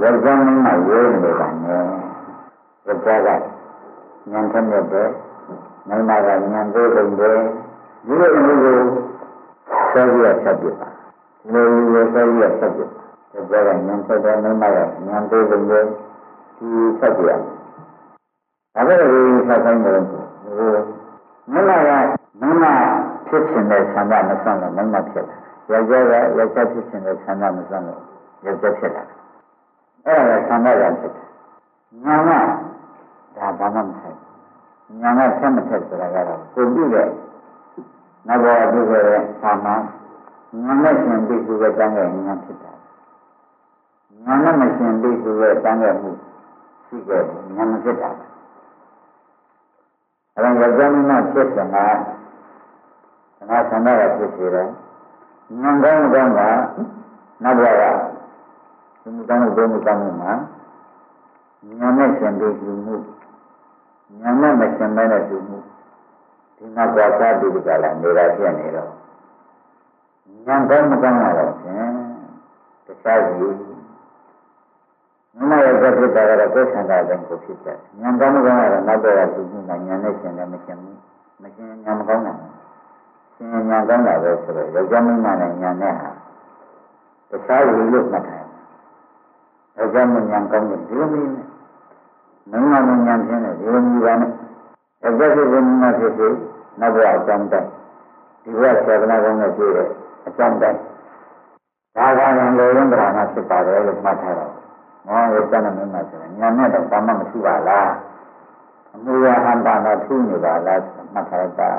ယောက်ျားမင်းမရိုးနေပါနဲ့ယောက်ျားကဉာဏ်ထက်မြက်တယ်မိန်းမကဉာဏ်သေးတယ်ဒီလိုမျိုးကိုဆွဲပြီးဖြတ်ပြပါဒီလိုမျိုးဆွဲပြီးဖြတ်ပြယောက်ျားကဉာဏ်ထက်တယ်မိန်းမကဉာဏ်သေးတယ်ဒီဖြတ်ပြဒါပဲဒီဆက်ဆိုင်တယ်မိန်းမကမိန်းမဖြစ်ချင်တဲ့ဆန္ဒမဆန့်လို့မိန်းမဖြစ်လာယောက်ျားကယောက်ျားဖြစ်ချင်တဲ့ဆန္ဒမဆန့်လို့ယောက်ျားဖြစ်လာအဲ့ဒါကဆန္ဒကဖြစ်တယ်ဉာဏ်ကဒါဘာမှမဆိုင်ဉာဏ်ကဆက်မဆက်ဆိုတာကတော့ကိုပြုတဲ့နောက်ဘဝပြုခဲ့တဲ့သာမန်ဉာဏ်နဲ့ရှင်ပြီးသူပဲတန်းခဲ့ဉာဏ်ဖြစ်တာဉာဏ်နဲ့မရှင်ပြီးသူပဲတန်းခဲ့မှုရှိခဲ့ဉာဏ်မဖြစ်တာအဲ့ဒါယောက်ျားမင်းဖြစ်စင်ကငါဆန္ဒကဖြစ်စေတယ်ဉာဏ်ကောင်းကောင်းကနောက်ဘဝကဒီကောင်းမှုကောင်းမှုမှာဉာဏ်နဲ့ရှင်ပြီးသူမှုဉာဏ်နဲ့မရှင်မဲတဲ့သူမှုဒီမှာကြွားစားပြီးကြလာနေတာပြည့်နေတော့ဉာဏ်ကောင်းမကောင်းတော့ဖြင့်တခြားစီမမရဲ့ပြစ်တာကတော့ကိုယ်ဆန္ဒတိုင်းကိုဖြစ်တယ်ဉာဏ်ကောင်းမကောင်းတော့နောက်တော့သူမှုမှာဉာဏ်နဲ့ရှင်လည်းမရှင်ဘူးမရှင်ဉာဏ်မကောင်းတာရှင်ဉာဏ်ကောင်းတာပဲဆိုတော့ယောက်ျားမင်းနဲ့ဉာဏ်နဲ့ဟာတခြားစီလို့မှတ်ထားယောက်ျားမဉာဏ်ကောင်းတယ်ဒီလိုမျိုးနဲ့မင်းမဉာဏ်ဖြင့်လည်းဒီလိုမျိုးပါနဲ့ယောက်ျားဖြစ်ဖို့မဖြစ်စေနောက်ဘဝအကြောင်းတိုင်းဒီဘဝဆရာကနာကောင်းနဲ့တွေ့တဲ့အကြောင်းတိုင်းဒါကလည်းလိုရင်းပရာဏဖြစ်ပါတယ်လို့မှတ်ထားတော့မောယောက်ျားနဲ့မင်းမဆိုရင်ဉာဏ်နဲ့တော့ဘာမှမရှိပါလားအမှုရဟန္တာနဲ့ထူးနေပါလားမှတ်ထားတာ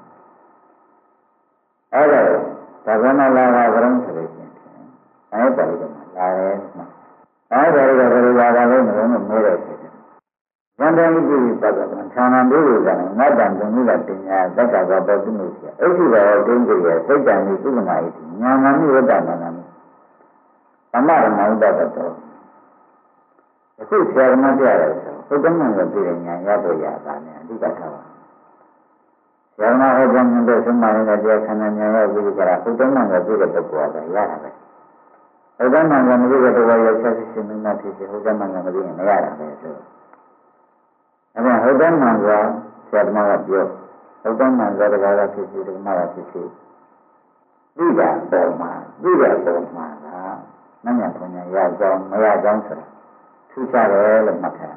အဲ့ဒါဒါကနာလာတာဘုရားဆိုလို့ရှိရင်အဲ့ဒါလေးကလာတယ်မှာအဲ့ဒါလေးကဘယ်လိုလာတာလဲမလို့မေးတယ်ဆိုတယ်ဉာဏ်တိုင်းကြည့်ပတ်တာဌာနဒုက္ခကငါတန်တုံလို့တင်ညာသက္ကာကပေါ်သူလို့ရှိအဲ့ဒီတော့ဒုက္ခရဲ့စိတ်တန်ကြီးသုခနာဤဉာဏ်မှမိဝတ္တနာနာမိသမရမဝတ္တတော်အခုဆရာမပြရတယ်ဆိုဘုဒ္ဓမှန်ကိုပြည့်ဉာဏ်ရဖို့ရတာနဲ့အဓိကထားပါဆရာမဟောကြားတဲ့သုံးပါးနဲ့တရားခန္ဓာဉာဏ်ရပြီးကြတာဘုဒ္ဓမှန်ကိုပြည့်တဲ့ပုဂ္ဂိုလ်ကရတာပဲဘုဒ္ဓမှန်ကမပြည့်တဲ့ပုဂ္ဂိုလ်ရဲ့ဆက်စစ်မြတ်ဖြစ်စေဘုဒ္ဓမှန်ကမပြည့်ရင်မရတာပဲဆိုအဲ့ဒါဟုတ်တယ်မှန်စွာဆရာမကပြောဟုတ်တယ်မှန်စွာတရားကဖြစ်စီဓမ္မကဖြစ်စီသိတာပေါ်မှာသိတဲ့ပေါ်မှာကမဉ္ဇဉ်ပညာရကြောင်းမရကြောင်းဆိုတာထူးခြားတယ်လို့မှတ်ထား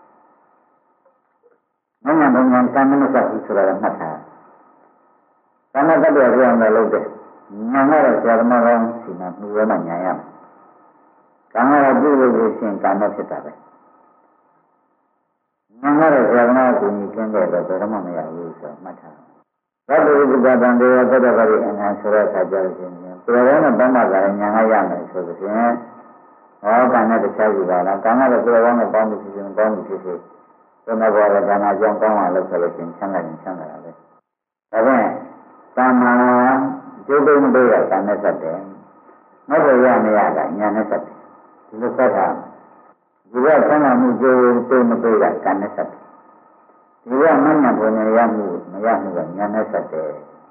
မဉ္ဇဉ်ပညာသံမနစဘူးဆိုတာမှတ်ထားသံဃာတ္တရပြောင်းတယ်လို့တဲ့ဉာဏ်ကတော့ဆရာမကောင်းစီမှာမြဲမှဉာဏ်ရမယ်ကံကတော့ပြုလို့ရှိရင်ကံတော့ဖြစ်တာပဲဉာဏ်ကတော့ဆရာကနာကိုကြီးကျင်းတဲ့တော့ဘယ်မှမရဘူးဆိုမှတ်ထားသတ္တဝိပ္ပတံဒေဝသတ္တဗရိအနံဆိုတဲ့အခါကျတော့ရှင်ဆရာကနဲ့ဘာမှသာဉာဏ်ကရမယ်ဆိုလို့ရှင်ဟောကံနဲ့တခြားယူပါလားကံကတော့ဆရာကနဲ့ပေါင်းမှုဖြစ်ရင်ပေါင်းမှုဖြစ်စေဘယ်မှာပေါ်တဲ့ကံအကြောင်းကောင်းအောင်လုပ်ဆိုလို့ရှင်ချမ်းသာရင်ချမ်းသာတာပဲဒါဖြင့်သာမန်ကျိုးတုံးတွေးရကံနဲ့ဆက်တယ်နောက်တော့ရမရတာဉာဏ်နဲ့ဆက်တယ်ဒီလိုဆက်တာဒီကဆန္ဒမှုကျိုးတုံးမတွေးတာကံနဲ့ဆက်တယ်ဒီကမနှံပုံနဲ့ရမှုမရမှုကဉာဏ်နဲ့ဆက်တယ်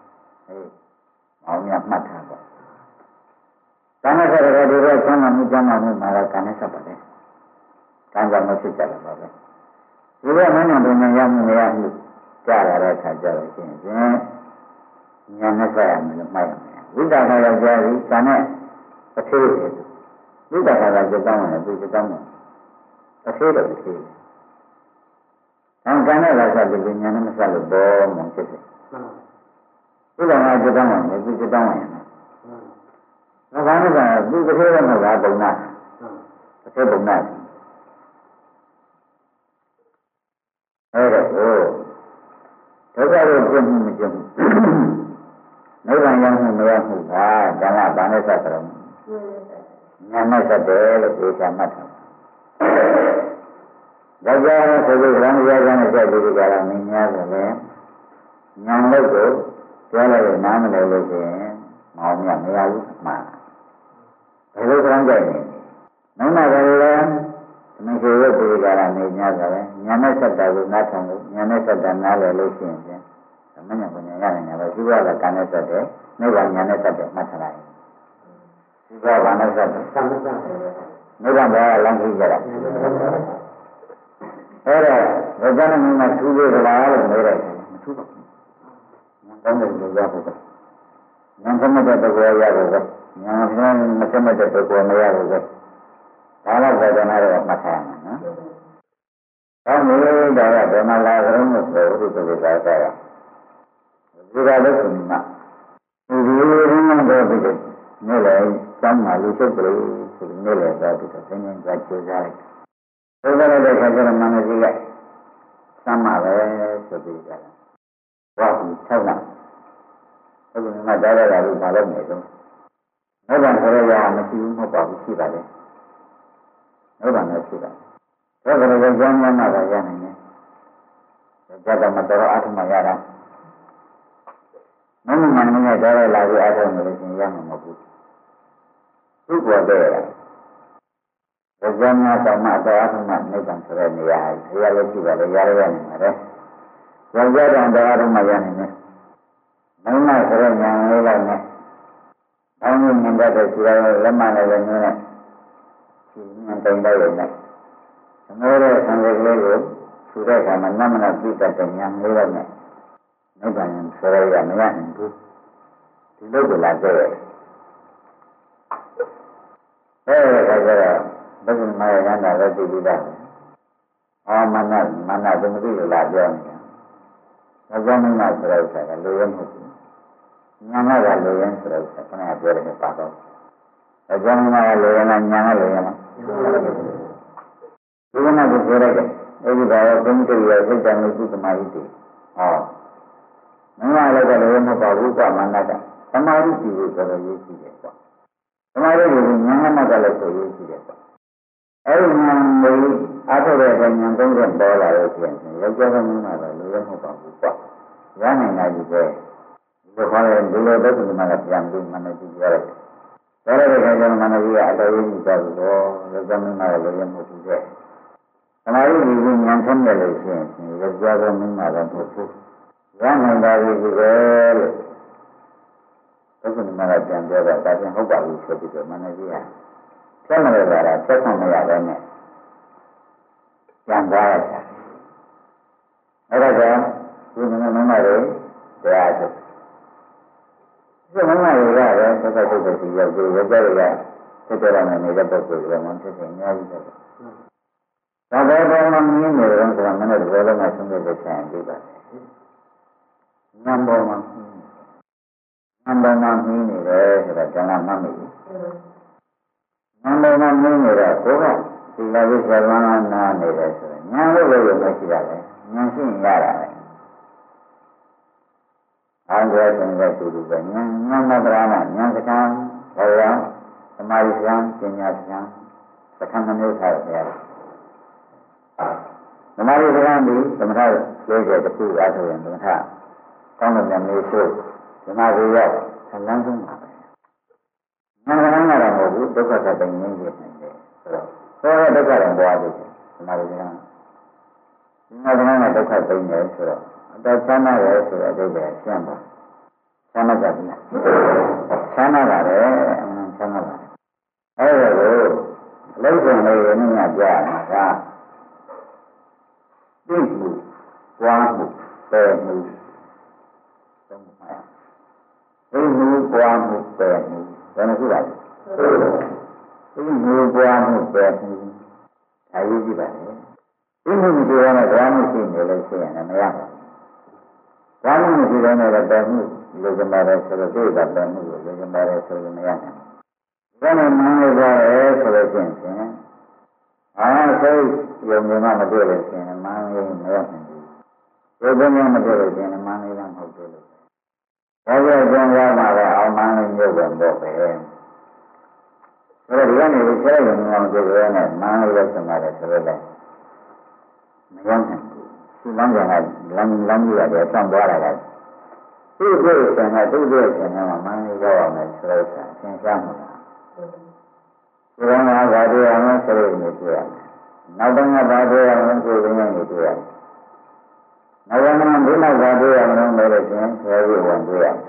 အောင်ရမှတ်ထားပါကံနဲ့ဆက်တယ်ဒီကဆန္ဒမှုကျမ်းမာမှုမှာကံနဲ့ဆက်ပါတယ်ကံကြောင့်မဖြစ်ကြတာပါပဲဒီကမနှံပုံနဲ့ရမှုမရမှုကြားရတဲ့အခါကျတော့ရှင်ဉာဏ်နဲ့ဆက်ရမယ်လို့မှတ်ရမယ်ဝိတ္တခါရောက်ကြပြီကံနဲ့အသေးတယ်ဝိတ္တခါကစတောင်းတယ်သူစတောင်းတယ်အသေးတော့အသေးကံနဲ့လာဆက်ပြီးဉာဏ်နဲ့မဆက်လို့ဘောမှဖြစ်တယ်ဝိတ္တခါစတောင်းတယ်သူစတောင်းတယ်ဘာမှမကသူတစ်သေးတော့မဟုတ်ဘူးပုံနာတစ်သေးပုံနာအဲ့ဒါကိုဒုက္ခကိုပြည့်မှုမကျမှုနိဗ္ဗာန်ရောက်မှုမရောက်မှုကဒါကဘာနဲ့ဆက်တယ်ဉာဏ်နဲ့ဆက်တယ်လို့ပြောချင်မှတ်တယ်ဒါကြောင့်ဆိုလို့ရံရရနဲ့ဆက်ပြီးကြတာမင်းများဆိုလည်းဉာဏ်လို့ကိုပြောလိုက်နားမလည်လို့ဆိုရင်မောင်မြတ်မရဘူးအမှန်ဘယ်လိုကြောင်းကြိုက်နေနောက်မှလည်းမရှိလို့ပြေကြတာနေများဆိုလည်းဉာဏ်နဲ့ဆက်တာကိုနားထောင်လို့ဉာဏ်နဲ့ဆက်တာနားလည်လို့ရှိရင်သမဏပညာရနိုင်တယ်ရှိရတာကံနဲ့ဆက်တယ်နိဗ္ဗာန်ဉာဏ်နဲ့ဆက်တယ်မှတ်ထားလိုက်ရှိရဘာနဲ့ဆက်တယ်ဉာဏ်နိဗ္ဗာန်ကလမ်းကြီးကြတာအဲ့ဒါဘုရားနဲ့မြတ်ထူးလို့လားလို့မေးတယ်မထူးပါဘူး။ဉာဏ်ကောင်းတဲ့လူရဖို့ပဲ။ဉာဏ်သမတဲ့ပုဂ္ဂိုလ်ရဖို့ပဲ။ဉာဏ်မသမတဲ့ပုဂ္ဂိုလ်မရဖို့ပဲ။ဒါတော့ဗေဒနာတော့မှတ်ထားရမယ်နော်။ဒါမျိုးဒါကဘယ်မှာလာကြလို့ဆိုဥဒ္ဓတိကာသာဒီကလည်းခုနကဒီလိုရင်းတော့ပြီးတယ်။နေ့လေကျောင်းမှာလူစုပ်တယ်ဆိုနေ့လေသွားပြီးတော့သင်္ကြန်ကြိုးစားလိုက်။ဘုရားလည်းခါကျတော့မနစီကသမ်းပါပဲဆိုပြီးကြတာ။ဘာလို့ထောက်လာ။အခုမှကြားရတာလို့မလုပ်နေတော့။နိဗ္ဗာန်ဆိုရရမရှိဘူးမဟုတ်ပါဘူးရှိပါလေ။နိဗ္ဗာန်လည်းရှိတာ။ဒါကြတော့ကျောင်းမှာမှသာရနိုင်တယ်။ဒါကြတော့မတော်အထုမှရတာ။မင်းမင်းနဲ့ကြားရလာပြီးအားထုတ်နေလို့ရှင်ရမှာမဟုတ်ဘူး။သူ့ပေါ်တဲ့ရ။ဒါကြောင့်များတော့မှတော့အားထုတ်မှနိဗ္ဗာန်ဆိုတဲ့နေရာဆရာလည်းရှိပါလေရရနေမှာလေ။ကြောင့်ကြတော့တော့အားထုတ်မှရနိုင်တယ်။မင်းမဆိုတဲ့ဉာဏ်လေးလိုက်နဲ့။ဘောင်းမြင်တတ်တဲ့ဆရာလက်မနဲ့လည်းနည်းနဲ့ဒီဉာဏ်တိုင်တော့လည်းနဲ့။သမုဒ္ဒရာဆံလေးကိုထူတဲ့အခါမှာနမနာပြိတ္တတဲ့ဉာဏ်လေးလိုက်နဲ့နိဗ္ဗာန်ဆိုရရမရနိုင်ဘူးဒီလိုကလာတဲ့ဒါကြတော့ဘုရားမယရဏလည်းသိပြီးသားအာမနသမတိလာပြောနေတာဒါကြောင့်မနာဆိုတဲ့ဥစ္စာကလိုရမဟုတ်ဘူးဉာဏ်ကလိုရဆိုတဲ့ဥစ္စာခဏပြောတယ်ပါတော့ဒါကြောင့်မနာလိုရလားဉာဏ်ကလိုရလားဒီကနေ့ကိုပြောလိုက်တယ်အဲဒီကတော့ဘုန်းကြီးရဲ့စိတ်တန်လို့သူ့သမာဓိတည်ဟောမင်းလည်းကလည်းမဟုတ်ပါဘူးကွာမနတ္တသမာဓိကြည့်လို့ဆိုတော့ရေးကြည့်တယ်ကွာသမာဓိကိုဉာဏ်နဲ့ကလည်းဆိုရေးကြည့်တယ်ကွာအဲဒီဉာဏ်ကိုအားထုတ်တဲ့ဉာဏ်သုံးချက်ပေါ်လာလို့ရှိရင်ယောက်ျားကမင်းကတော့လူရမဟုတ်ပါဘူးကွာရနိုင်တာကြီးပဲဒီလိုခေါ်ရင်ဒီလိုသက်သူမှလည်းပြန်ပြီးမနတိကြရတယ်ဒါလည်းခါကျတော့မနတိကအတော်ကြီးကြပြီတော့ယောက်ျားမင်းကတော့လူရမဟုတ်ဘူးတဲ့သမာဓိကိုဉာဏ်ဆုံးရလို့ရှိရင်ယောက်ျားကမင်းကတော့မဟုတ်ဘူးရနိုင်ပါပြီဒီပဲလို့ဘုရားမြတ်ကပြန်ပြောတော့ဒါပြန်ဟုတ်ပါပြီဆိုပြီးတော့မနကြီးကဆက်မရတာဆက်ခွင့်မရတဲ့နဲ့ပြန်သွားရတာအဲ့ဒါကြောင့်ဒီမနတွေတရားထုတ်ဒီမနတွေကလည်းသက်သက်သက်စီရောက်ပြီးဝကြရကသက်သက်ရမယ်နေတဲ့ပုဂ္ဂိုလ်ကမှဖြစ်နေအများကြီးတယ်ဒါပဲမှမြင်နေတယ်ဆိုတော့မနတွေလည်းမဆုံးတဲ့ဆံပြပါတယ်နံပါတ်မှာမင်းနေတယ်ဆိုတာကျန်တာမှတ်မိဘူးနံပါတ်မှာမင်းနေတော့ကိုကဒီလာပြီးဆယ်လမ်းနာနေတယ်ဆိုရင်ညာလို့လည်းမရှိတာလေညာရှိရင်ရတာလေအားကြတဲ့တူတူပဲညာမတရာနာညာစကံဘောရသမာဓိစကံပညာစကံစကံမျိုးထားရတယ်သမာဓိစကံဒီသမထလေးချက်တစ်ခုအားထုတ်ရင်သမထကောင်းတဲ့မျိုးဆိုဓမ္မကိုရောက်ဆလန်းဆုံးပါပဲ။နာမနာတော့မဟုတ်ဘူးဒုက္ခသတ္တငြင်းနေတယ်ဆိုတော့ဆိုတော့ဒုက္ခတော့ပွားတယ်ဓမ္မကိုကဒီမှာကဒုက္ခသိနေတယ်ဆိုတော့အတချမ်းသာတယ်ဆိုတော့အိဗယ်ရှင်းပါချမ်းသာကြပြီလားချမ်းသာပါတယ်အမှန်ချမ်းသာပါတယ်အဲ့ဒါကိုအလုံးစုံလေးရင်းနှီးများကြားရမှာကသိမှုပွားမှုပယ်မှုသိမှုပွားမှုပယ်မှုဘယ်နှခုပါလဲသိမှုပွားမှုပယ်မှုဒါရေးကြည့်ပါလေသိမှုမရှိရတဲ့ဘာမှရှိနေလို့ရှိရင်လည်းမရပါဘူးဘာမှမရှိတဲ့နဲ့ပယ်မှုလိုချင်ပါတယ်ဆိုတော့သိတာပယ်မှုကိုလိုချင်ပါတယ်ဆိုရင်မရနိုင်ဘူးဘယ်နဲ့မှန်းလို့ရတယ်ဆိုလို့ရှိရင်စိတ်ယုံကြည်မှမတွေ့လို့ရှိရင်မှန်းလို့မရနိုင်ဘူးဒီဘက်မှမတွေ့လို့ရှိရင်မှန်းလို့မဟုတ်ဘူးလို့ဒါကြောင့်ကျန်ရမှာပဲအောင်မှန်းလို့ရုပ်ဝင်တော့ပဲဆိုတော့ဒီကနေဆဲရုံအောင်ကြည့်ရတဲ့မှန်းလို့ဆင်ပါတယ်ဆိုတော့လည်းမရနိုင်ဘူးဒီလမ်းကလမ်းကြီးရတယ်ဆောင်းသွားတာကသူ့ကိုယ်ဆင်ကသူ့ကိုယ်ဆင်ကမှန်းလို့ရောက်အောင်ဆိုတော့ဆင်ရှားမှာဒီကနေ့ဘာတွေ့အောင်လဲဆိုလို့နေတွေ့ရတယ်နောက်ပိုင်းကဘာတွေ့အောင်လဲဆိုရင်နေတွေ့ရတယ်နောက်ပိုင်းမှာဒီနောက်ဘာတွေ့အောင်လဲလို့ဆိုရင်ဆဲပြီးဝင်တွေ့ရတယ်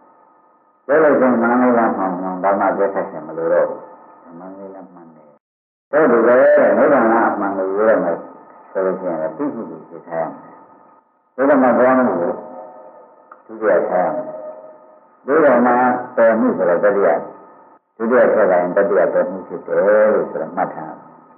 ဒါလို့ဆိုမှန်းလို့မှဘာမှသက်သက်မလို့တော့မှန်းလို့မှန်းတယ်ဘယ်လိုလဲနိဗ္ဗာန်အမှန်ကိုပြောရမယ်ဆိုလို့ရှိရင်သိမှုကိုသိထားရမယ်ဒါမှမဟုတ်ဘူးဒုတိယထားရမယ်ဒုတိယမှာပေါ်မှုဆိုတော့တတိယဒုတိယဆက်တိုင်းတတိယပေါ်မှုဖြစ်တယ်လို့ဆိုတော့မှတ်ထား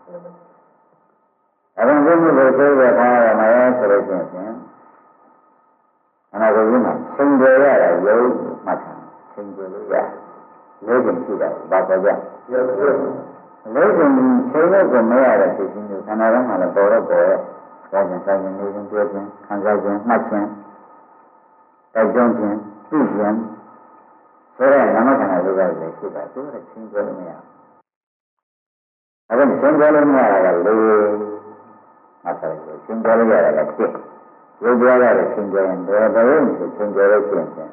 အခုဘုမှုကိုသိရထားရမယ်ဆိုလို့ရှိရင်အနာဂတ်မှာသင်္ကြန်ရတာရုပ်မှတ်ထားသင်္ကြန်လို့ရလေးချိန်ရှိတာဘာပေါ်ကြလေးချိန်ချိန်လို့ကိုမရတဲ့သိချင်းမျိုးခန္ဓာထဲမှာလည်းပေါ်တော့ပေါ်ရဲ့စားခြင်းစားခြင်းနေခြင်းပြောခြင်းခံစားခြင်းမှတ်ခြင်းတိုက်တွန်းခြင်းသိခြင်းဆိုတဲ့နာမခန္ဓာလေးပါးလည်းရှိတာသူကချင်းပြောလို့မရဘူးအဲဒီချင်းပြောလို့မရတာကလေးမှတ်တယ်ချင်းပြောလို့ရတာကတစ်ရုပ်ပြောရတဲ့ချင်းပြောရင်ဘယ်လိုဆိုချင်းပြောလို့ရှိရင်ရတယ်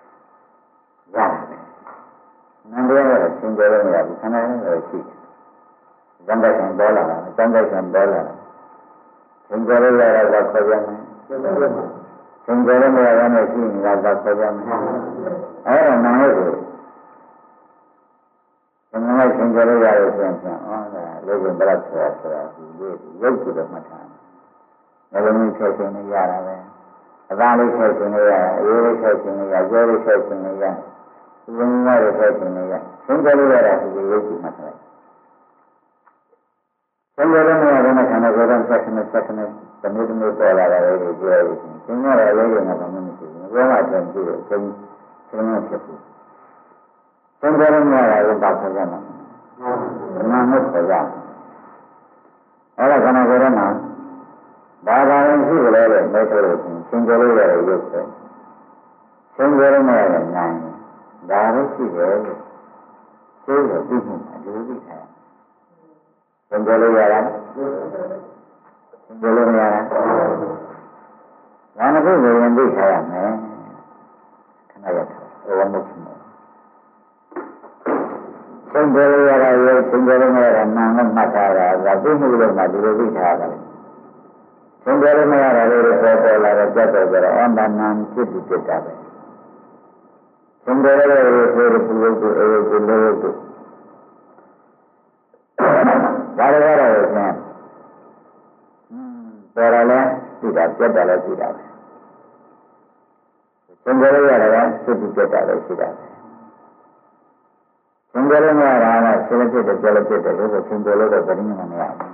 နံပြောရတဲ့ချင်းပြောလို့မရဘူးခန္ဓာနဲ့လည်းရှိဇံတိုက်ဆံပေါ်လာတာဇံတိုက်ဆံပေါ်လာတာချင်းပြောလို့ရတာကခေါ်ရမယ်ချင်းပြောလို့မရတဲ့ရှိနေတာကခေါ်ရမယ်အဲ့ဒါနာလို့ဆိုဒီမှာချင်းပြောလို့ရတဲ့ဆိုရင်ဟောဒါလေးကိုဘယ်လောက်ဆိုတာဒီရုပ်ကိုတော့မှတ်ထားတယ်လည်းမျိုးချက်ချင်းရတာပဲအသားလေးချက်ချင်းရအရေးလေးချက်ချင်းရကျဲလေးချက်ချင်းရဒီလိုမျိုးတွေချက်ချင်းရချင်းပြောလို့ရတာဒီရုပ်ကိုမှတ်ထားသင်္ကြန်လည်းမရတဲ့ခန္ဓာကိုယ်ကဆက်နေတမျိုးပေါ်လာတာလေးကိုပြောရရင်သင်္ကြန်လည်းလေးတွေကဘာမှမရှိဘူးဘယ်မှာတည်းကြည့်လို့ချင်းမဖြစ်ဘူးသင်္ကြန်လည်းမရတာကိုပါခေါ်ကြမှာနာမခေါ်ကြအဲ့ဒါခန္ဓာကိုယ်မှာဘာသာရင်ရှိကြလဲတဲ့မဲဆိုလို့သင်္ကြန်လေးရတဲ့ရုပ်ပဲသင်္ကြန်လည်းမရတဲ့နိုင်ဒါလည်းရှိတယ်လို့သိလို့သိမှုအတူတူထားသင်္ကြန်လေးရတာသင်္ကြန်လေးမရတာဘာမှမဖြစ်ရင်သိထားရမယ်ခဏရထားဘဝမဖြစ်ဘူးသင်္ကြန်လေးရတာရောသင်္ကြန်လေးမရတာနာနဲ့မှတ်ထားတာဒါသိမှုလို့မှဒီလိုသိထားရတယ်သင်္ကြန်လေးမရတာလေးပေါ်လာတော့ကြက်တော့ကြတော့အမှန်မှန်ဖြစ်ပြီးဖြစ်တာပဲသင်္ကြန်လေးရဆိုတဲ့ပုဂ္ဂိုလ်ကိုအေးကိုလို့ဒါလည်းရတော့ဖြင့်ပေါ်လာလဲသိတာပြတ်တာလည်းသိတာပဲသင်္ကြန်လေးရတယ်ကဖြစ်ပြီးပြတ်တာလည်းရှိတာပဲသင်္ကြန်လေးမရတာကဆင်းရဲဖြစ်တယ်ကြောက်ဖြစ်တယ်လို့သင်္ကြန်လေးတော့ဗရင်းမမရဘူး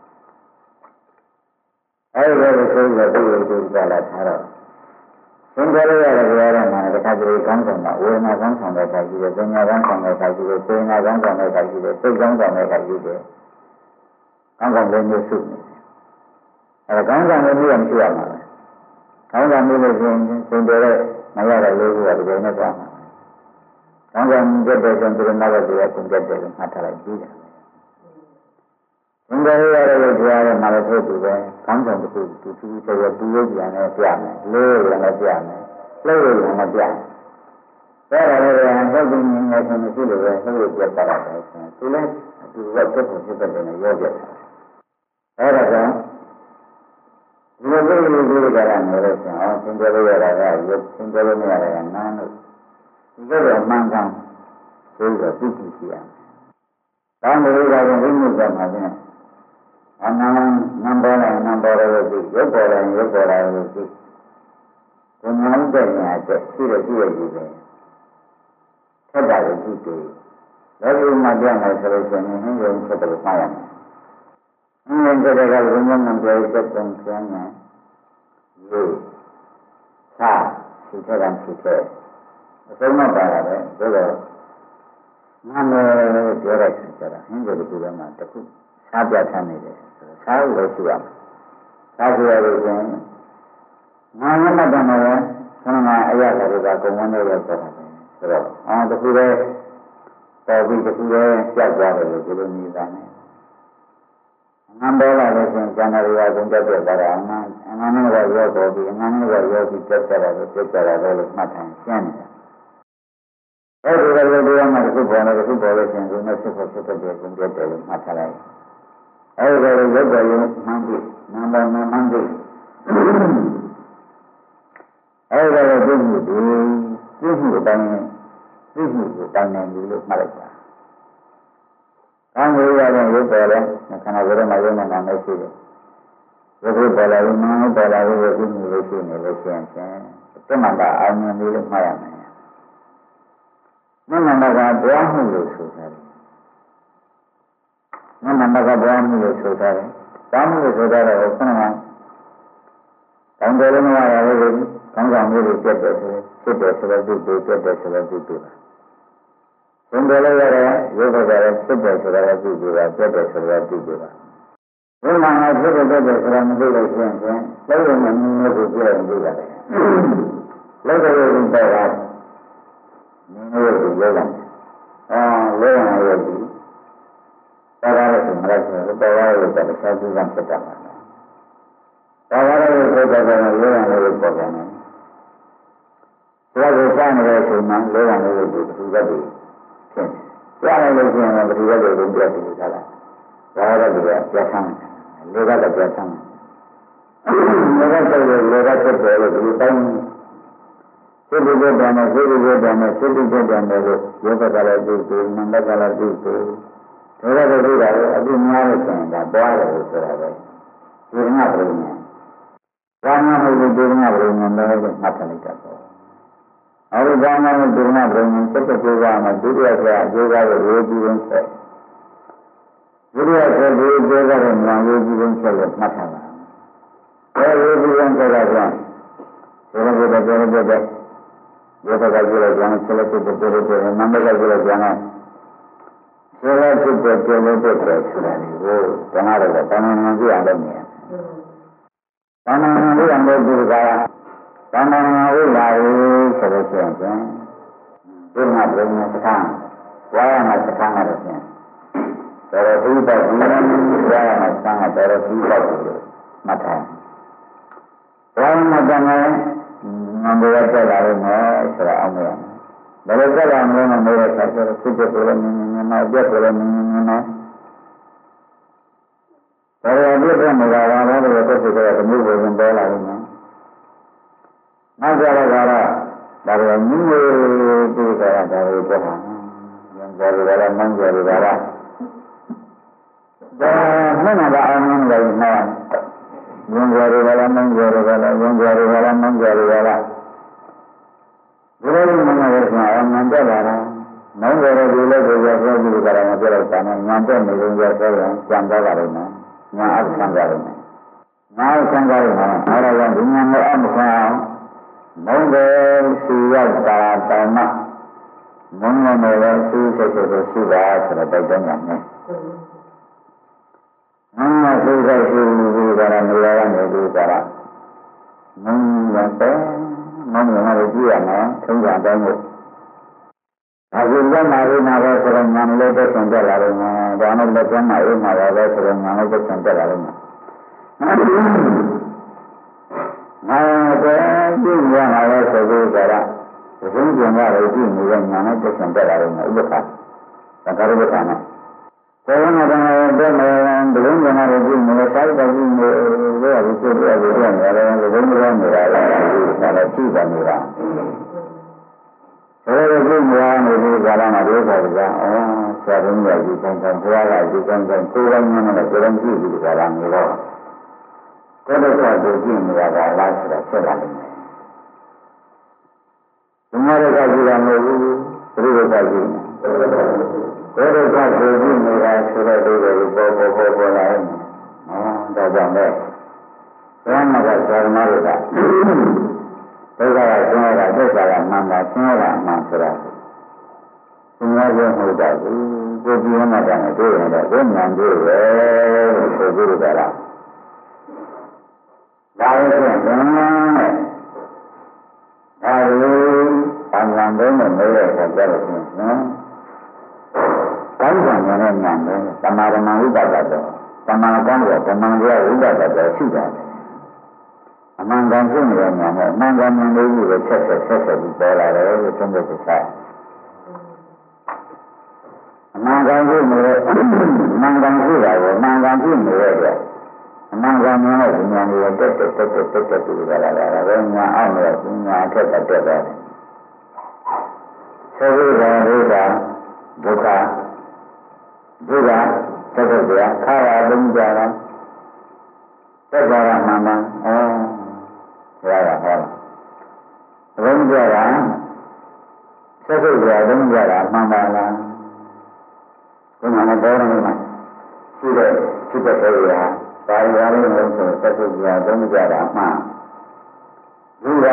အဲဒီလိုဆိုတော့ဒီလိုဒီကလာထားတော့သင်္ကြန်လေးရတယ်ပြောရမှာတခါတည်းကောင်းဆောင်တာဝေဒနာကောင်းဆောင်တဲ့ခါကြီးတယ်ပညာကောင်းဆောင်တဲ့ခါကြီးတယ်စေနာကောင်းဆောင်တဲ့ခါကြီးတယ်စိတ်ကောင်းဆောင်တဲ့ခါကြီးတယ်ကောင်းဆောင်လေးမျိုးစုနေအဲကောင်းဆောင်လေးမျိုးမရှိရမှာပဲကောင်းဆောင်မျိုးလို့ဆိုရင်သင်္ကြန်လေးမရတဲ့လေးခုကဒီလိုနဲ့သွားမှာကောင်းဆောင်ကြတဲ့ဆိုရင်ဒီနောက်တော့ဒီကသင်္ကြန်လေးမှတ်ထားလိုက်ပြီးတယ်သင်္ကြန်လေးရတဲ့ကြားထဲမှာလည်းထို့တူပဲကောင်းဆောင်တစ်ခုသူသူဆိုရတူရုပ်ပြန်နဲ့ပြမယ်လေးရုပ်ပြန်နဲ့ပြမယ်လှုပ်ရုပ်ပြန်နဲ့ပြမယ်ဒါရလည်းဟုတ်ပြီငယ်ဆုံးမရှိလို့ပဲလှုပ်ရုပ်ပြတာပဲဆိုရင်သူလည်းသူကဖြစ်ဖို့ဖြစ်တဲ့နဲ့ရောပြတာအဲ့ဒါကြောင့်ဒီလိုလေးလေးကြတာမျိုးလို့ဆိုရင်သင်္ကြန်လေးရတာကရုပ်သင်္ကြန်လေးမရတာကနားလို့ဒီလိုမှန်ကန်ဆိုတော့သိသိရှိရမယ်။ဒါမျိုးတွေကလည်းဝိမှုကမှာချင်းအနန္တနံပါတ်နဲ့နံပါတ်ရဲ့ဒီရုပ်ပေါ်လာရုပ်ပေါ်လာလို့ဒီဘုံမောင်းတဲ့ညာတဲ့ရှိရရှိရကြီးပဲထက်တာကိုကြည့်တယ်လောကီမှာပြန်လာဆိုလို့ရှိရင်ဟင်းရုံချက်တယ်မှားရမယ်ဟင်းရုံချက်တဲ့ကဘုံမောင်းနဲ့ပြောချက်ပုံကျမ်းနဲ့ရေသာရှိတဲ့ကံရှိတဲ့အစုံမပါတာပဲဒါတော့နာမည်ပြောလိုက်ကြတာဟင်းရုံတစ်ခုလုံးမှာတစ်ခုစားပြထားနေတယ်ဆိုတော့စားလို့ရှိရမယ်စားကြရလို့ဆိုရင်နာမမတ္တမှာပဲခန္ဓာအရာတွေကကုံဝန်းတွေပဲပေါ်တာပဲဆိုတော့တစ်ခုပဲပေါ်ပြီးတစ်ခုပဲကြောက်သွားတယ်လို့ဒီလိုနေတာနဲ့အမှန်ပေါ်လာလို့ဆိုရင်ဇာနာတွေကကုံတက်ပြတာအမှန်နဲ့ကရောပေါ်ပြီးအမှန်နဲ့ကရောပြီးတက်ကြတာလို့ပြတ်ကြတာလို့မှတ်ထားရှင်းနေတာအဲဒီလိုတရားမှတစ်ခုပေါ်လို့တစ်ခုပေါ်လို့ရှိရင်ဒီမဲ့ဖြစ်ဖို့ဖြစ်တဲ့ကုံတက်တယ်လို့မှတ်ထားလိုက်အဲဒီလိုရုပ်တော်ရုံမှန်ပြီနာမမှန်ပြီအဲဒီလိုသိမှုဒီသိမှုအတိုင်းသိမှုကိုတိုင်းနေပြီလို့မှတ်လိုက်တာ။ကောင်းလို့ရတဲ့ရုပ်ပေါ်တယ်ခန္ဓာကိုယ်ထဲမှာရုပ်နဲ့နာမရှိတယ်ရုပ်ကိုပေါ်လာရင်နာမ်ပေါ်လာလို့ဒီလိုလို့ရှိနေလို့ရှိရင်တမန်ကအာရုံလေးလို့မှတ်ရမယ်နမန္တကဘွားမှုလို့ဆိုထားတယ်နမန္တကဘွားမှုလို့ဆိုထားတယ်ဘာမှုလို့ဆိုထားတယ်ခုနကကောင်းတယ်လို့မရဘူးလေကောင်းဆောင်မှုတွေပြတ်တယ်ဆိုဖြစ်တယ်ဆိုတော့သူ့ကိုပြတ်တယ်ဆိုတော့သူ့ကိုပါဘုံတယ်လို့ရတယ်ရုပ်ပေါ်တယ်ဖြစ်တယ်ဆိုတော့သူ့ကိုပါပြတ်တယ်ဆိုတော့သူ့ကိုပါဘုရားမှာဖြစ်တယ်ပြတ်တယ်ဆိုတော့မသိလို့ရှိရင်လည်းလုံးဝမမြင်ဘူးပြောရင်သိပါတယ်လောက်တယ်လို့ပြောတာမင်းတို့ကိုပြောတယ်လောရံရည်တာရလို့ဆိုမလိုက်ဘူးတော်ရလို့ဆိုတော့စာစုကဖြစ်တာပါတော်ရလို့ဆိုတော့လောရံလို့ပြောတယ်ဒါကိုစနေတဲ့ချိန်မှာလောရံလို့ဒီပထူရက်တွေဖြစ်ကြားလိုက်လို့ရှိရင်ပထူရက်တွေပြတ်ပြီးကြလားဒါရတဲ့ကပြတ်ဆန်းတယ်လောကပြတ်ဆန်းတယ်လောကဆိုလို့လောကဖြစ်တယ်လို့ဒီတိုင်းစိတ်ကြည်တယ်နဲ့စိတ်ကြည်တယ်နဲ့စိတ်ကြည်တယ်နဲ့လို့ယောဂကလည်းပြုစုနန္ဒကလည်းပြုစုဒါကြတဲ့ဒါလည်းအပြည့်များလို့ဆိုရင်ဒါပွားတယ်လို့ဆိုတာပဲဒီငါဘုရင်ဘာမှမဟုတ်ဒီငါဘုရင်လည်းမှတ်ထားလိုက်တာပေါ့အဲဒီဘာမှမဟုတ်ဒီငါဘုရင်စိတ်ကြည်ပါမှဒုတိယဆရာအကျိုးကားကိုရေးပြီးရင်းဆက်ဒုတိယဆရာဒီအကျိုးကားကိုဉာဏ်ရေးပြီးရင်းဆက်လို့မှတ်ထားပါအဲဒီရေးပြီးရင်းဆက်တာကြောင့်ဒီလိုပဲပြောလို့ပြောယောဂကကြည့်လိုက်ပြန်ဆက်လက်ဖြစ်တဲ့ပြောလို့နံပါတ်ကကြည့်လိုက်ပြန်ဆက်လက်ဖြစ်တဲ့ပြောလို့တယ်ဆိုတာဒီကိုတနာတော့တဏှာဉာဏ်ကြည့်အောင်လုပ်နေတယ်တဏှာဉာဏ်ကြည့်အောင်လုပ်ပြီးကတဏှာဉာဏ်ဝိလာရီဆိုလို့ရှိရင်ဒီမှာဘယ်မှာစကားဝါရမှာစကားရတယ်ဖြင့်တော်တော်ဒီပတ်ဒီဝါရမှာစကားတော်တော်ဒီပတ်လို့မှတ်ထားဝါရမှာတဏှာငန္ဓရတက်လာလို့မယ်ဆိုတာအောင်မရဘူး။ဘယ်လိုတက်လာမလဲမမေးတဲ့အခါကျတော့ဖြစ်တဲ့ကိုယ်လည်းမြင်မြင်နဲ့အပြတ်ကိုလည်းမြင်မြင်နဲ့ဒါရအပြတ်ကမလာတာလည်းတော့တက်ဖြစ်တဲ့ဓမျိုးကိုပေါ်လာလို့မယ်။နောက်ကြတော့ဒါတော့မြင်ရပြီးကြတာဒါကိုပြောတာ။ဉာဏ်ကြော်ရတာမှန်းကြော်ရတာဒါမှန်တာအောင်လို့လည်းမှန်ဉာဏ်ကြော်ရတာမှန်းကြော်ရတာဉာဏ်ကြော်ရတာမှန်းကြော်ရတာဒီလိုမှမဟုတ်ဘူးအမှန်တက်လာတာမောင်းကြတဲ့ဒီလိုကိုပြောပြီးကြတာမပြောတော့တာနဲ့ညာတက်နေလို့ရဆိုရင်ကြံသွားပါလိမ့်မယ်ညာအဆံကြလိမ့်မယ်ညာအဆံကြလိမ့်မယ်အဲဒါကြောင့်ဒီညာမအမဆံမောင်းတယ်စီရောက်တာတောင်မှမုန်းမနေပဲစီးစိတ်စိတ်ရှိပါဆိုတော့တိုက်တွန်းညာနဲ့မုန်းမစီးစိတ်ရှိပြီးကြတာနေရာကနေပြီးကြတာမုန်းရတယ်မုန်းရလို့ကြည့်ရမယ်ထုံးကြတိုင်းကိုအခုလက်မှာရင်းမှာပဲဆိုတော့ညာလည်းတက်ဆင်တက်လာလို့မယ်ဒါနဲ့လက်ကျမ်းမှာရင်းမှာပဲဆိုတော့ညာလည်းတက်ဆင်တက်လာလို့မယ်ငါတော့ကြည့်ရမှာလဲဆိုပြီးကြတာဒီဆုံးကျင်ရလို့ကြည့်နေတဲ့ညာနဲ့တက်ဆင်တက်လာလို့မယ်ဥပ္ပခသံဃာဥပ္ပခနဲ့ဘယ်မှာတော့တဲ့မယ်ဘလုံးကလည်းကြည့်နေတယ်စိုက်တယ်ကြည့်နေတယ်ဒီလိုဖြစ်ရတယ်ပြန်ရတယ်ဘလုံးကလည်းနေတာလည်းဒါလည်းကြည့်ပါနေတာဘယ်လိုကြည့်နေရနေဒီကာလမှာဒီဥစ္စာကဆရာတော်ကြီးကြီးကံကံဘုရားကကြီးကံကံကိုယ်တိုင်းနဲ့ကိုယ်တိုင်းကြည့်ပြီးဒီကာလမျိုးတော့ကိုယ်တို့ကကြည့်နေရတာလားဆိုတာဆက်လာနေတယ်ဒီမှာတော့ကြည့်ရမလို့ဘူးဘယ်လိုကြည့်နေဘယ်လိုကကြည့်နေတာဆိုတော့ဒီလိုပေါ်လာတယ်ဒါကြောင့်လည်းဘုရားမှာကဇာမတွေကဒုက္ခကဆင်းရဲတာဒုက္ခကမှန်တာဆင်းရဲတာမှန်ဆိုတာဆင်းရဲခြင်းမဟုတ်တော့ဘူးကိုယ်ကြည့်မှတော့တွေ့ရင်တော့ကိုယ်ဉာဏ်တွေ့ပဲလို့ဆိုပြီးကြတာဒါလည်းဖြင့်ဉာဏ်နဲ့ဒါလိုအမှန်တုံးနဲ့နေရတဲ့ကြလို့ဖြင့်နော်ကောင်းကံနဲ့ဉာဏ်နဲ့သမာဓိဝိပဿနာတော့သမာဓိကောင်းတဲ့ဓမ္မတရားဝိပဿနာတော့ရှိတယ်အမှန်ကန်ရှိနေတဲ့ဉာဏ်နဲ့အမှန်ကန်ဉာဏ်လေးကိုဆက်ပြီးပေါ်လာတယ်လို့သုံးဖို့ဆက်အမှန်ကန်ရှိနေတဲ့မှန်ကန်ရှိတာကိုမှန်ကန်ရှိနေတဲ့အတွက်အမှန်ကန်ဉာဏ်နဲ့ဉာဏ်တွေတက်ပြီးလာတာဒါပဲဉာဏ်အောင်လို့ဉာဏ်အထက်တက်သွားတယ်ဆိုပြီးတော့ဒုက္ခဆက်ဆက်ကြခါရလုံးကြတာသက်သာရမှန်မှန်ဘုရားကဟောလုံးကြတာဆက်ဆက်ကြလုံးကြတာမှန်ပါလားဒီမှာလည်းဘောရင်းမှာရှိတဲ့ဖြစ်တဲ့ဆေးရပါရရင်းလုံးဆိုဆက်ဆက်ကြလုံးကြတာမှန်ဒီက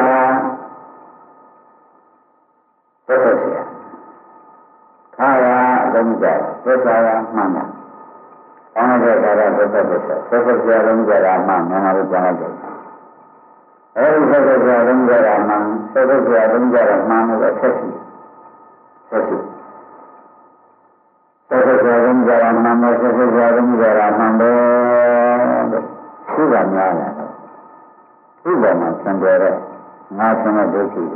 သက်ဆက်ကြခါရလုံးကြသက်သာရမှန်ပါအောင်းတဲ့ကာရသက်သက်ဆက်ဆက်ကြလုံးကြတာမှမြန်မာလိုပြောလိုက်တယ်အဲဒီဆက်ဆက်ကြလုံးကြတာမှဆက်ဆက်ကြလုံးကြတာမှလို့ဆက်ရှိဆက်ရှိဆက်ဆက်ကြလုံးကြတာမှဆက်ဆက်ကြလုံးကြတာမှပဲရှိတာများလာတော့ဒီပေါ်မှာဆံတယ်တဲ့ငါဆံတဲ့ဒုက္ခတွေ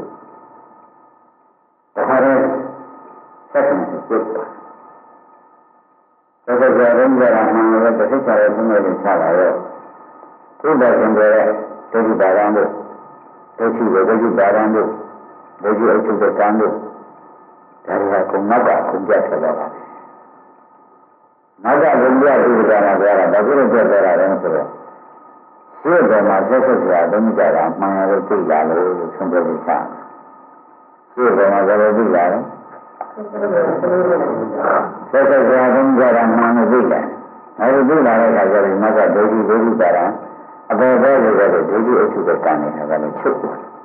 ဒါဟာဆက်ဆံတဲ့ပုဂ္ဂိုလ်သက်သက်ကြလုံးကြတာမှလည်းတစ်စိတ်ချရခြင်းနဲ့ချလာရောဒီပေါ်ဆံတယ်ဒုက္ခပါရံတို့ဒုက္ခပါရံတို့ဒုက္ခအချုပ်တဲ့ကံတို့ဒါတွေကကုဏကကုပြတ်ဆက်သွားတာနောက်ကကုပြတ်ပြီးကြတာပြောတာဘာလို့ပြတ်သွားတာလဲဆိုတော့ဒီပေါ်မှာဆက်ဆက်ကြလုံးကြတာမှန်လို့သိလာလို့ဆုံးဖြတ်ပြီးစားဒီပေါ်မှာဘယ်လိုသိလာလဲဆက်ဆက်ကြလုံးကြတာမှန်လို့သိလာအဲဒီသိလာတဲ့အခါကျရင်နောက်ကဒုက္ခပါရံအပေါ်ပေါ်တွေကတော့ဒုတိယအချုပ်တဲ့ကံနေတာကလည်းချုပ်သွားတယ်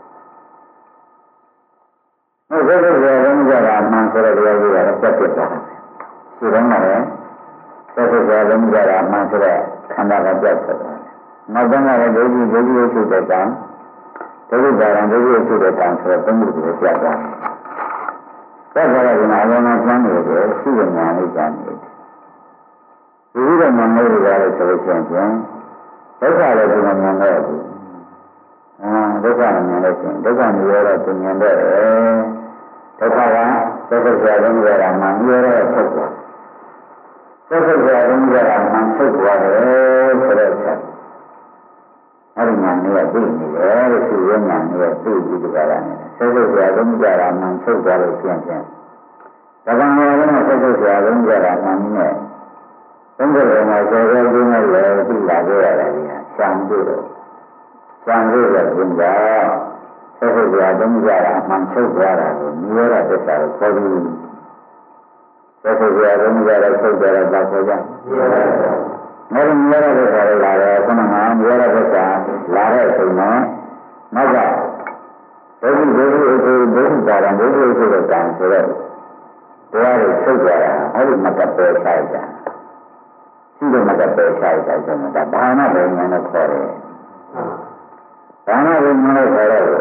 ။နောက်ဆက်ဆက်လုံးကြတာမှန်ဆိုတဲ့တရားကြီးကတော့ပြတ်ပြတ်သွားတယ်။ဒီတော့မှလည်းဆက်ဆက်လုံးကြတာမှန်ဆိုတဲ့ခန္ဓာကပြတ်သွားတယ်။နောက်ပိုင်းကလည်းဒုတိယအချုပ်တဲ့ကံဒုတိယပါရံဒုတိယအချုပ်တဲ့ကံဆိုတဲ့သုံးခုကိုပြတ်သွားတယ်။ပြတ်သွားတဲ့ဒီမှာအလုံးစုံကျမ်းနေတယ်ရှိတဲ့ဉာဏ်လေးကျမ်းနေတယ်။ဒီလိုဉာဏ်လေးတွေလည်းဆိုလို့ရှိရင်ဒုက္ခလည်းဒီမှာမြင်တော့ဘူးဒုက္ခမြင်လို့ရှိရင်ဒုက္ခမြင်ရတော့သူမြင်တော့ဒုက္ခကဆက်ဆက်ကြလုံးကြတာမှမြင်ရတော့ထုတ်သွားဆက်ဆက်ကြလုံးကြတာမှထုတ်သွားတယ်ဆိုတော့ဆက်အဲဒီညာနေရသိနေတယ်လို့ရှိရညာနေရသိပြီးကြတာနဲ့ဆက်ဆက်ကြလုံးကြတာမှထုတ်သွားလို့ရှိရင်ဒါကံရောလည်းဆက်ဆက်ကြလုံးကြတာမှနဲ့ဘုရားကမှာစေတော်ကြီးနဲ့လည်းသိလာကြရတယ်။ရှံပြီးတော့ဘုရားဆက်ဆက်ကြလုံးကြတာမှထုတ်သွားတာကိုမြင်ရတဲ့သစ္စာကိုခေါ်ပြီးဆက်ဆက်ကြလုံးကြတာထုတ်ကြတာပါခေါ်ကြ။နောက်မြင်ရတဲ့သစ္စာတွေလာတယ်ခုနကမြင်ရတဲ့သစ္စာလာတဲ့အချိန်မှာနောက်ကဒုက္ခပါရံဒုက္ခဆိုတဲ့ကံဆိုတော့တရားတွေထုတ်ကြတာအဲဒီမကပ်ပဲဆိုင်ကြရှိတဲ့မကပဲခြားဆိုင်တယ်ဒါဘာနာဘယ်ဉာဏ်နဲ့ခေါ်တယ်ဘာနာဘယ်ဉာဏ်နဲ့ခေါ်တော့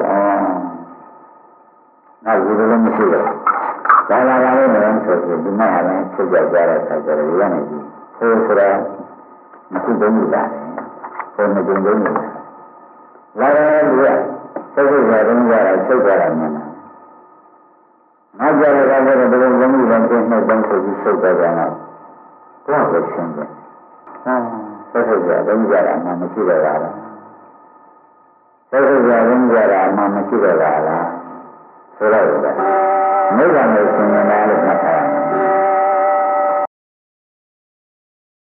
နောက်ဒီလိုမရှိတော့ဘာလာလာလို့မလဲဆိုရင်ဒီမှာလည်းဆက်ကြကြတဲ့ဆိုင်ကြတယ်ရနေပြီဆိုဆိုတာမဖြစ်ဘူးလားဆိုမတင်ဘူးလားလာတယ်လူကဆက်ကြကြတယ်ကြတာဆက်ကြတာမှန်နောက်ကြတဲ့ကောင်တွေဘယ်လိုလုံးဝလုံးပြည့်နှုတ်ပိုင်းဆိုပြီးဆက်ကြကြတာတော့ဘယ်ရှင်းလဲဆက်ဆက်ကြလုံးကြတာမှမရှိတော့ပါလားဆက်ဆက်ကြလုံးကြတာမှမရှိတော့ပါလားဆိုတော့နိဗ္ဗာန်ကိုသင်္ကြန်လို့မှတ်ထားရမယ်